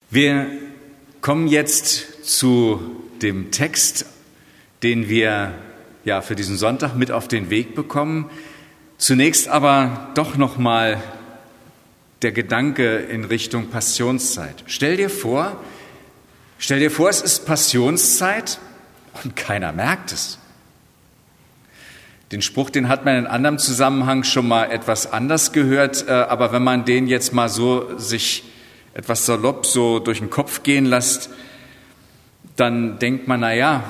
Wir kommen jetzt zu dem Text, den wir für diesen Sonntag mit auf den Weg bekommen. Zunächst aber doch noch mal der Gedanke in Richtung Passionszeit. Stell dir vor, es ist Passionszeit und keiner merkt es. Den Spruch, den hat man in anderem Zusammenhang schon mal etwas anders gehört, aber wenn man den jetzt mal so sich etwas salopp so durch den Kopf gehen lässt, dann denkt man,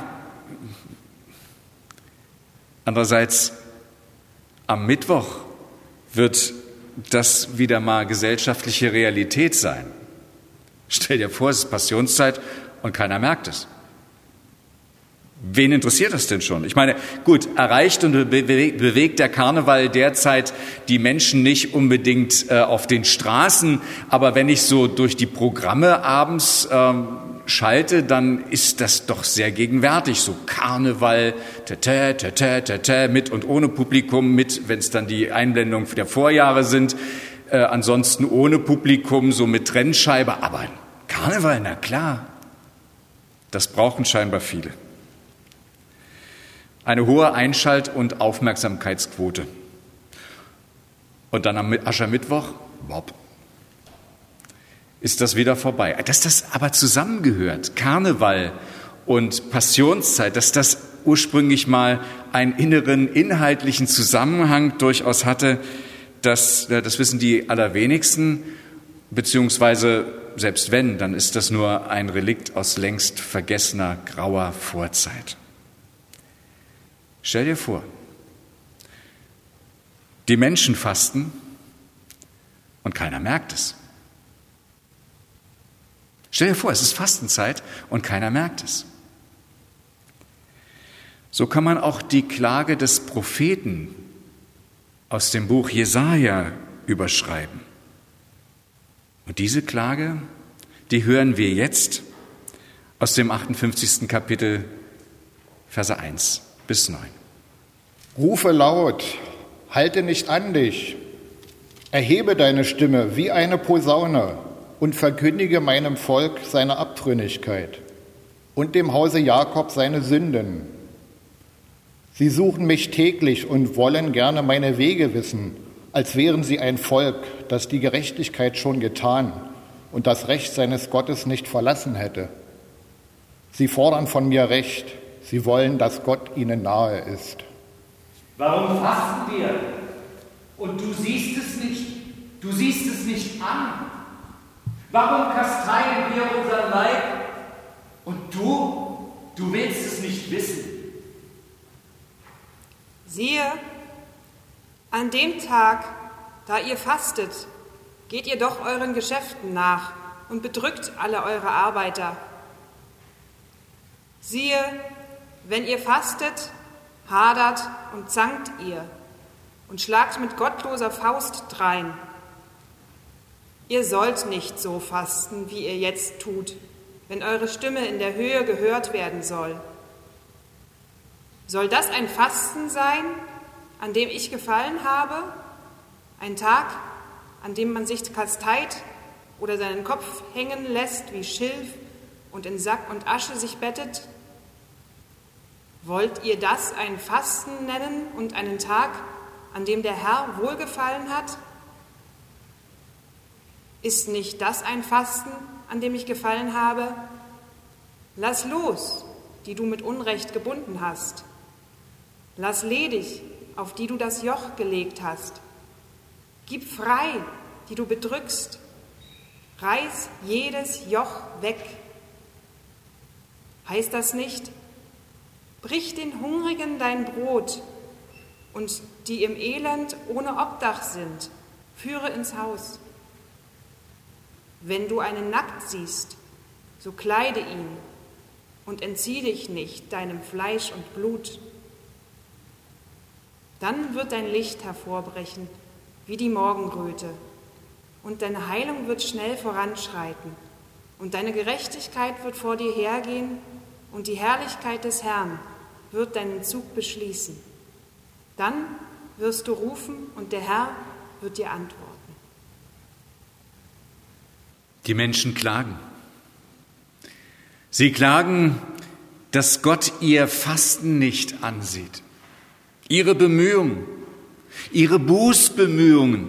andererseits am Mittwoch wird das wieder mal gesellschaftliche Realität sein. Stell dir vor, es ist Passionszeit und keiner merkt es. Wen interessiert das denn schon? Ich meine, gut, erreicht und bewegt der Karneval derzeit die Menschen nicht unbedingt auf den Straßen, aber wenn ich so durch die Programme abends schalte, dann ist das doch sehr gegenwärtig. So Karneval, mit und ohne Publikum, mit, wenn es dann die Einblendungen der Vorjahre sind, ansonsten ohne Publikum, so mit Trennscheibe. Aber Karneval, na klar, das brauchen scheinbar viele. Eine hohe Einschalt- und Aufmerksamkeitsquote. Und dann am Aschermittwoch, ist das wieder vorbei. Dass das aber zusammengehört, Karneval und Passionszeit, dass das ursprünglich mal einen inneren, inhaltlichen Zusammenhang durchaus hatte, das wissen die allerwenigsten, beziehungsweise selbst wenn, dann ist das nur ein Relikt aus längst vergessener, grauer Vorzeit. Stell dir vor, die Menschen fasten und keiner merkt es. Stell dir vor, es ist Fastenzeit und keiner merkt es. So kann man auch die Klage des Propheten aus dem Buch Jesaja überschreiben. Und diese Klage, die hören wir jetzt aus dem 58. Kapitel, Verse 1 bis 9. Rufe laut, halte nicht an dich, erhebe deine Stimme wie eine Posaune und verkündige meinem Volk seine Abtrünnigkeit und dem Hause Jakob seine Sünden. Sie suchen mich täglich und wollen gerne meine Wege wissen, als wären sie ein Volk, das die Gerechtigkeit schon getan und das Recht seines Gottes nicht verlassen hätte. Sie fordern von mir Recht. Sie wollen, dass Gott ihnen nahe ist. Warum fasten wir? Und du siehst es nicht. Du siehst es nicht an. Warum kasteien wir unseren Leib? Und du willst es nicht wissen. Siehe, an dem Tag, da ihr fastet, geht ihr doch euren Geschäften nach und bedrückt alle eure Arbeiter. Siehe, wenn ihr fastet, hadert und zankt ihr und schlagt mit gottloser Faust drein. Ihr sollt nicht so fasten, wie ihr jetzt tut, wenn eure Stimme in der Höhe gehört werden soll. Soll das ein Fasten sein, an dem ich gefallen habe? Ein Tag, an dem man sich kasteit oder seinen Kopf hängen lässt wie Schilf und in Sack und Asche sich bettet? Wollt ihr das ein Fasten nennen und einen Tag, an dem der Herr wohlgefallen hat? Ist nicht das ein Fasten, an dem ich gefallen habe? Lass los, die du mit Unrecht gebunden hast. Lass ledig, auf die du das Joch gelegt hast. Gib frei, die du bedrückst. Reiß jedes Joch weg. Heißt das nicht: Brich den Hungrigen dein Brot und die im Elend ohne Obdach sind, führe ins Haus. Wenn du einen nackt siehst, so kleide ihn und entzieh dich nicht deinem Fleisch und Blut. Dann wird dein Licht hervorbrechen wie die Morgenröte und deine Heilung wird schnell voranschreiten und deine Gerechtigkeit wird vor dir hergehen und die Herrlichkeit des Herrn wird deinen Zug beschließen. Dann wirst du rufen und der Herr wird dir antworten. Die Menschen klagen. Sie klagen, dass Gott ihr Fasten nicht ansieht, ihre Bemühungen, ihre Bußbemühungen.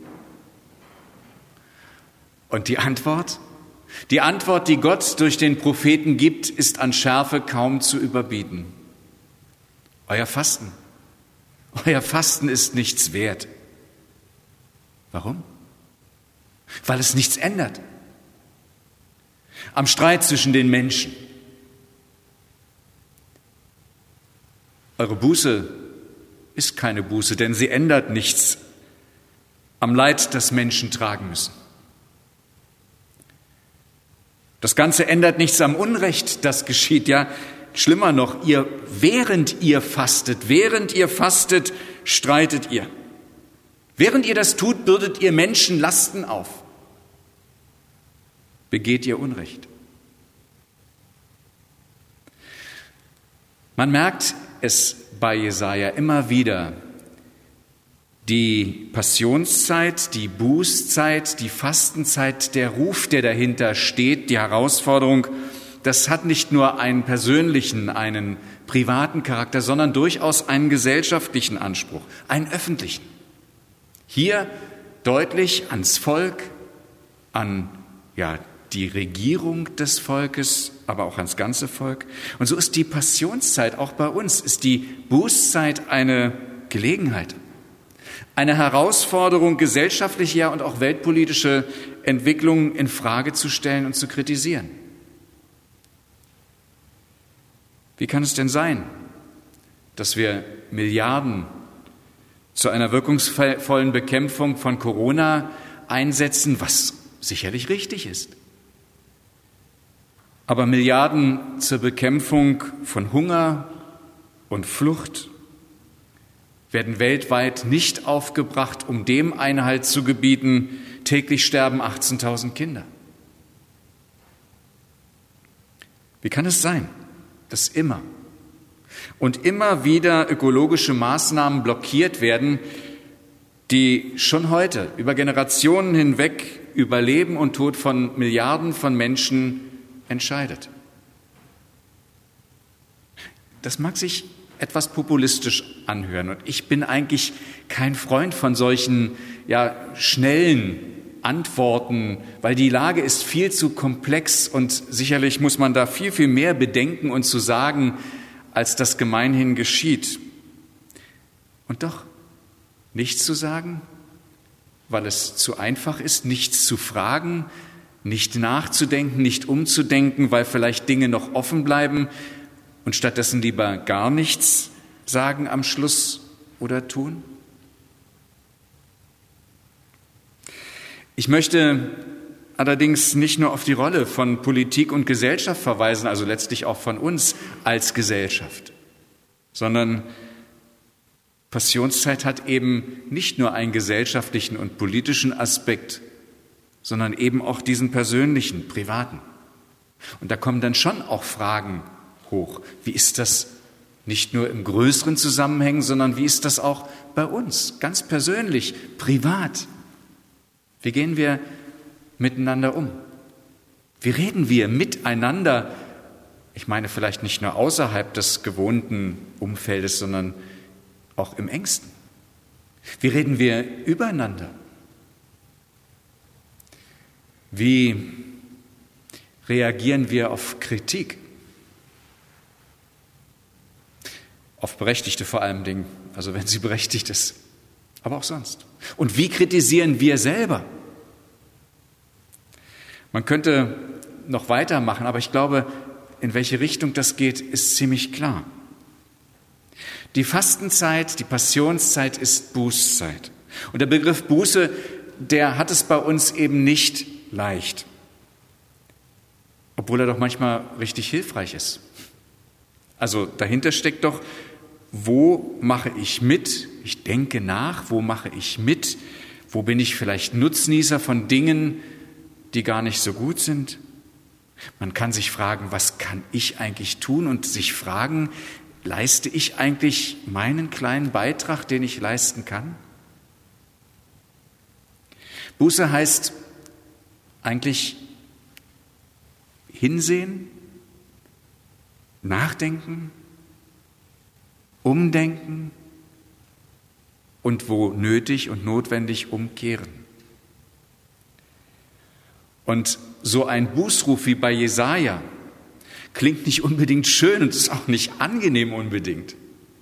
Und die Antwort, die Gott durch den Propheten gibt, ist an Schärfe kaum zu überbieten. Euer Fasten ist nichts wert. Warum? Weil es nichts ändert. Am Streit zwischen den Menschen. Eure Buße ist keine Buße, denn sie ändert nichts am Leid, das Menschen tragen müssen. Das Ganze ändert nichts am Unrecht, das geschieht. Ja, schlimmer noch, während ihr fastet, streitet ihr. Während ihr das tut, bürdet ihr Menschen Lasten auf. Begeht ihr Unrecht. Man merkt es bei Jesaja immer wieder. Die Passionszeit, die Bußzeit, die Fastenzeit, der Ruf, der dahinter steht, die Herausforderung, das hat nicht nur einen persönlichen, einen privaten Charakter, sondern durchaus einen gesellschaftlichen Anspruch, einen öffentlichen. Hier deutlich ans Volk, an die Regierung des Volkes, aber auch ans ganze Volk. Und so ist die Passionszeit auch bei uns, ist die Bußzeit eine Gelegenheit, eine Herausforderung, gesellschaftliche und auch weltpolitische Entwicklungen in Frage zu stellen und zu kritisieren. Wie kann es denn sein, dass wir Milliarden zu einer wirkungsvollen Bekämpfung von Corona einsetzen, was sicherlich richtig ist, aber Milliarden zur Bekämpfung von Hunger und Flucht werden weltweit nicht aufgebracht, um dem Einhalt zu gebieten, täglich sterben 18.000 Kinder. Wie kann es sein, dass immer und immer wieder ökologische Maßnahmen blockiert werden, die schon heute über Generationen hinweg über Leben und Tod von Milliarden von Menschen entscheidet? Das mag sich etwas populistisch anhören und ich bin eigentlich kein Freund von solchen schnellen Antworten, weil die Lage ist viel zu komplex und sicherlich muss man da viel, viel mehr bedenken und zu sagen, als das gemeinhin geschieht. Und doch nichts zu sagen, weil es zu einfach ist, nichts zu fragen, nicht nachzudenken, nicht umzudenken, weil vielleicht Dinge noch offen bleiben und stattdessen lieber gar nichts sagen am Schluss oder tun? Ich möchte allerdings nicht nur auf die Rolle von Politik und Gesellschaft verweisen, also letztlich auch von uns als Gesellschaft, sondern Passionszeit hat eben nicht nur einen gesellschaftlichen und politischen Aspekt, sondern eben auch diesen persönlichen, privaten. Und da kommen dann schon auch Fragen hoch. Wie ist das nicht nur im größeren Zusammenhang, sondern wie ist das auch bei uns, ganz persönlich, privat? Wie gehen wir miteinander um? Wie reden wir miteinander? Ich meine vielleicht nicht nur außerhalb des gewohnten Umfeldes, sondern auch im engsten. Wie reden wir übereinander? Wie reagieren wir auf Kritik? Auf berechtigte vor allem Dingen, also wenn sie berechtigt ist, aber auch sonst. Und wie kritisieren wir selber? Man könnte noch weitermachen, aber ich glaube, in welche Richtung das geht, ist ziemlich klar. Die Fastenzeit, die Passionszeit ist Bußzeit. Und der Begriff Buße, der hat es bei uns eben nicht leicht, obwohl er doch manchmal richtig hilfreich ist. Also dahinter steckt doch, wo mache ich mit? Ich denke nach, wo mache ich mit? Wo bin ich vielleicht Nutznießer von Dingen, die gar nicht so gut sind? Man kann sich fragen, was kann ich eigentlich tun? Und sich fragen, leiste ich eigentlich meinen kleinen Beitrag, den ich leisten kann? Buße heißt eigentlich hinsehen, nachdenken, umdenken und wo nötig und notwendig umkehren. Und so ein Bußruf wie bei Jesaja klingt nicht unbedingt schön und ist auch nicht angenehm unbedingt.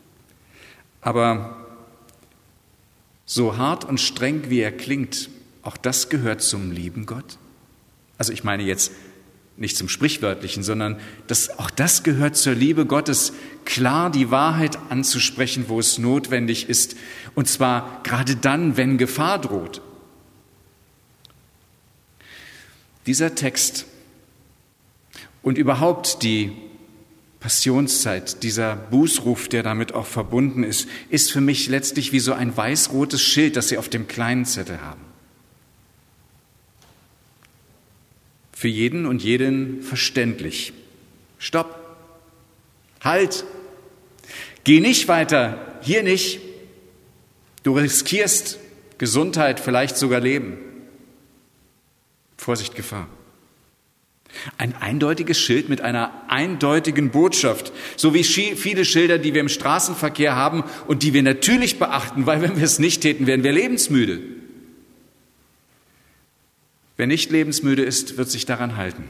Aber so hart und streng wie er klingt, auch das gehört zum lieben Gott. Also ich meine jetzt nicht zum Sprichwörtlichen, sondern auch das gehört zur Liebe Gottes, klar die Wahrheit anzusprechen, wo es notwendig ist, und zwar gerade dann, wenn Gefahr droht. Dieser Text und überhaupt die Passionszeit, dieser Bußruf, der damit auch verbunden ist, ist für mich letztlich wie so ein weiß-rotes Schild, das Sie auf dem kleinen Zettel haben. Für jeden und jeden verständlich. Stopp. Halt. Geh nicht weiter. Hier nicht. Du riskierst Gesundheit, vielleicht sogar Leben. Vorsicht, Gefahr. Ein eindeutiges Schild mit einer eindeutigen Botschaft, so wie viele Schilder, die wir im Straßenverkehr haben und die wir natürlich beachten, weil wenn wir es nicht täten, wären wir lebensmüde. Wer nicht lebensmüde ist, wird sich daran halten.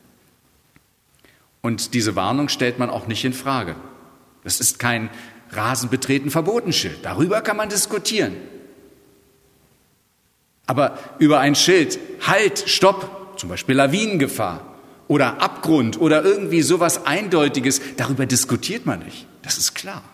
Und diese Warnung stellt man auch nicht in Frage. Das ist kein Rasenbetreten Verbotenschild. Darüber kann man diskutieren. Aber über ein Schild, Halt, Stopp, zum Beispiel Lawinengefahr oder Abgrund oder irgendwie sowas Eindeutiges, darüber diskutiert man nicht. Das ist klar.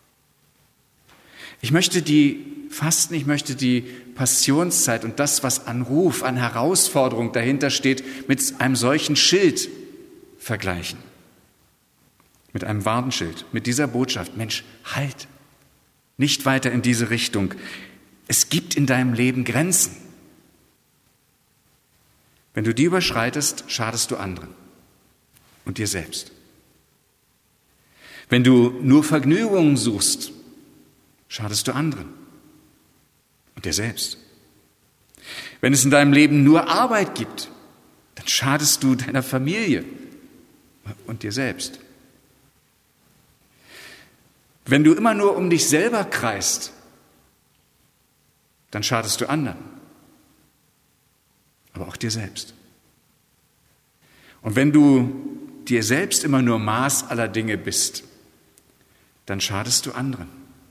Ich möchte die Passionszeit und das, was an Ruf, an Herausforderung dahinter steht, mit einem solchen Schild vergleichen. Mit einem Warnschild, mit dieser Botschaft. Mensch, halt! Nicht weiter in diese Richtung. Es gibt in deinem Leben Grenzen. Wenn du die überschreitest, schadest du anderen und dir selbst. Wenn du nur Vergnügungen suchst, schadest du anderen und dir selbst. Wenn es in deinem Leben nur Arbeit gibt, dann schadest du deiner Familie und dir selbst. Wenn du immer nur um dich selber kreist, dann schadest du anderen, aber auch dir selbst. Und wenn du dir selbst immer nur Maß aller Dinge bist, dann schadest du anderen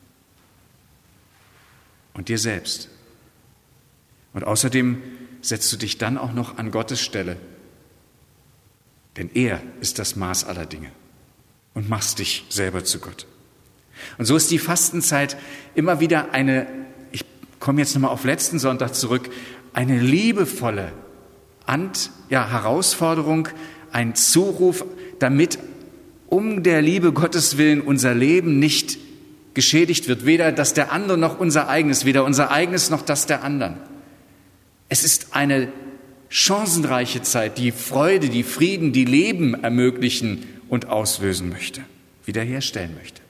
und dir selbst. Und außerdem setzt du dich dann auch noch an Gottes Stelle, denn er ist das Maß aller Dinge und machst dich selber zu Gott. Und so ist die Fastenzeit immer wieder ich komme jetzt nochmal auf letzten Sonntag zurück, eine liebevolle Herausforderung, ein Zuruf, damit um der Liebe Gottes willen unser Leben nicht geschädigt wird, weder das der andere noch unser eigenes, weder unser eigenes noch das der anderen. Es ist eine chancenreiche Zeit, die Freude, die Frieden, die Leben ermöglichen und auslösen möchte, wiederherstellen möchte.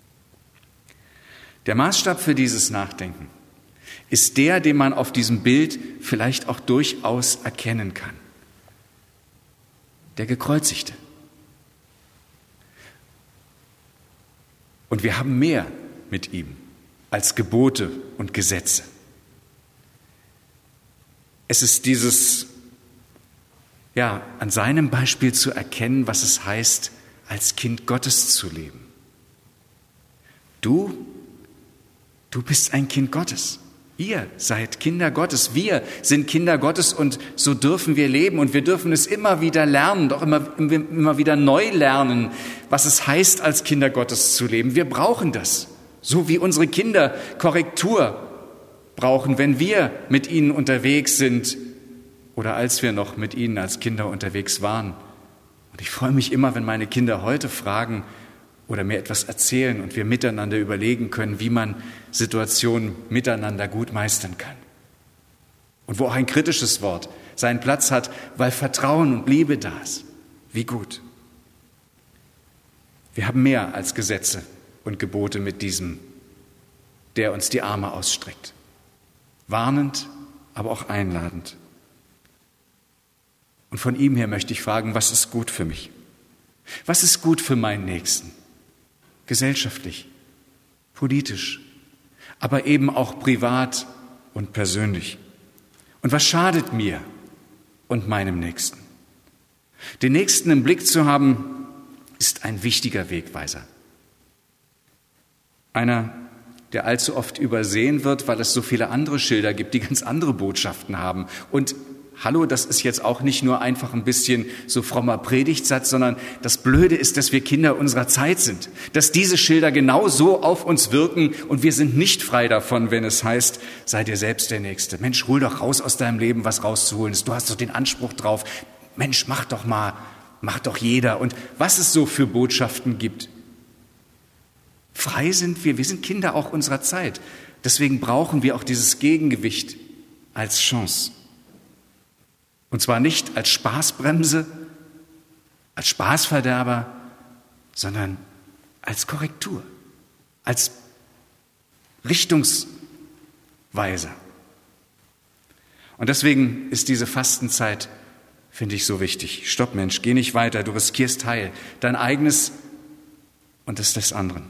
Der Maßstab für dieses Nachdenken ist der, den man auf diesem Bild vielleicht auch durchaus erkennen kann. Der Gekreuzigte. Und wir haben mehr mit ihm als Gebote und Gesetze. Es ist an seinem Beispiel zu erkennen, was es heißt, als Kind Gottes zu leben. Du bist ein Kind Gottes. Ihr seid Kinder Gottes. Wir sind Kinder Gottes und so dürfen wir leben und wir dürfen es immer wieder lernen, doch immer wieder neu lernen, was es heißt, als Kinder Gottes zu leben. Wir brauchen das. So wie unsere Kinder Korrektur brauchen, wenn wir mit ihnen unterwegs sind oder als wir noch mit ihnen als Kinder unterwegs waren. Und ich freue mich immer, wenn meine Kinder heute fragen oder mir etwas erzählen und wir miteinander überlegen können, wie man Situationen miteinander gut meistern kann. Und wo auch ein kritisches Wort seinen Platz hat, weil Vertrauen und Liebe da ist. Wie gut. Wir haben mehr als Gesetze und Gebote mit diesem, der uns die Arme ausstreckt. Warnend, aber auch einladend. Und von ihm her möchte ich fragen, was ist gut für mich? Was ist gut für meinen Nächsten? Gesellschaftlich, politisch, aber eben auch privat und persönlich. Und was schadet mir und meinem Nächsten? Den Nächsten im Blick zu haben, ist ein wichtiger Wegweiser. Einer, der allzu oft übersehen wird, weil es so viele andere Schilder gibt, die ganz andere Botschaften haben. Und hallo, das ist jetzt auch nicht nur einfach ein bisschen so frommer Predigtsatz, sondern das Blöde ist, dass wir Kinder unserer Zeit sind, dass diese Schilder genau so auf uns wirken und wir sind nicht frei davon, wenn es heißt, sei dir selbst der Nächste. Mensch, hol doch raus aus deinem Leben, was rauszuholen ist. Du hast doch den Anspruch drauf. Mensch, mach doch mal, macht doch jeder. Und was es so für Botschaften gibt. Frei sind wir sind Kinder auch unserer Zeit. Deswegen brauchen wir auch dieses Gegengewicht als Chance. Und zwar nicht als Spaßbremse, als Spaßverderber, sondern als Korrektur, als Richtungsweiser. Und deswegen ist diese Fastenzeit, finde ich, so wichtig. Stopp, Mensch, geh nicht weiter, du riskierst Heil, dein eigenes und das des anderen.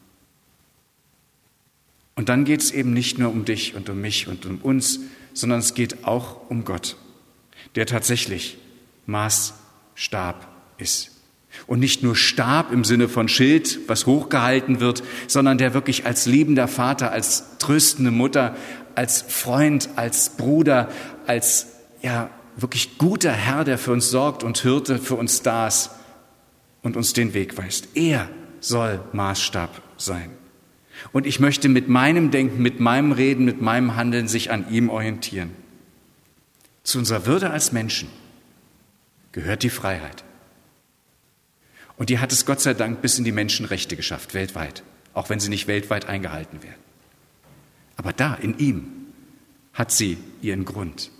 Und dann geht es eben nicht nur um dich und um mich und um uns, sondern es geht auch um Gott, der tatsächlich Maßstab ist. Und nicht nur Stab im Sinne von Schild, was hochgehalten wird, sondern der wirklich als liebender Vater, als tröstende Mutter, als Freund, als Bruder, als wirklich guter Herr, der für uns sorgt und Hirte für uns da ist und uns den Weg weist. Er soll Maßstab sein. Und ich möchte mit meinem Denken, mit meinem Reden, mit meinem Handeln sich an ihm orientieren. Zu unserer Würde als Menschen gehört die Freiheit. Und die hat es Gott sei Dank bis in die Menschenrechte geschafft, weltweit, auch wenn sie nicht weltweit eingehalten werden. Aber da, in ihm, hat sie ihren Grund.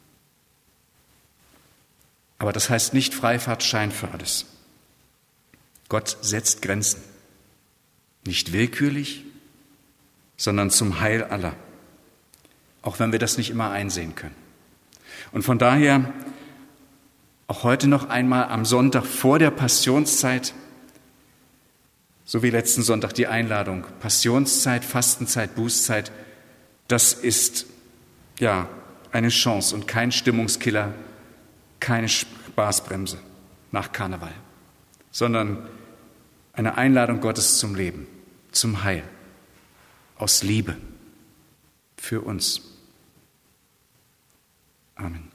Aber das heißt nicht Freifahrtschein für alles. Gott setzt Grenzen. Nicht willkürlich, sondern zum Heil aller. Auch wenn wir das nicht immer einsehen können. Und von daher auch heute noch einmal am Sonntag vor der Passionszeit, so wie letzten Sonntag die Einladung, Passionszeit, Fastenzeit, Bußzeit, das ist eine Chance und kein Stimmungskiller, keine Spaßbremse nach Karneval, sondern eine Einladung Gottes zum Leben, zum Heil, aus Liebe für uns. Amen.